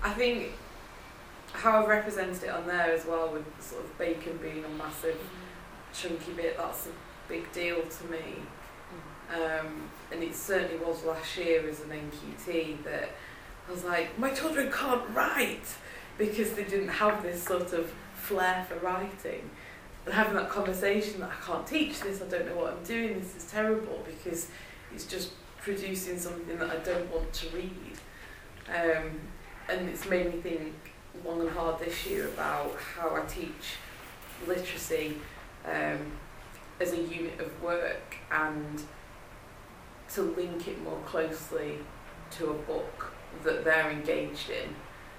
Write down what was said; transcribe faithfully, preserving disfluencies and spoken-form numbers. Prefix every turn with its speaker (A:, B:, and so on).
A: I think how I've represented it on there as well, with sort of bacon being a massive chunky bit, that's a big deal to me. Um, and it certainly was last year as an N Q T that I was like, my children can't write because they didn't have this sort of flair for writing. And having that conversation that I can't teach this, I don't know what I'm doing, this is terrible, because it's just producing something that I don't want to read. Um, and it's made me think long and hard this year about how I teach literacy um, as a unit of work, and to link it more closely to a book that they're engaged in,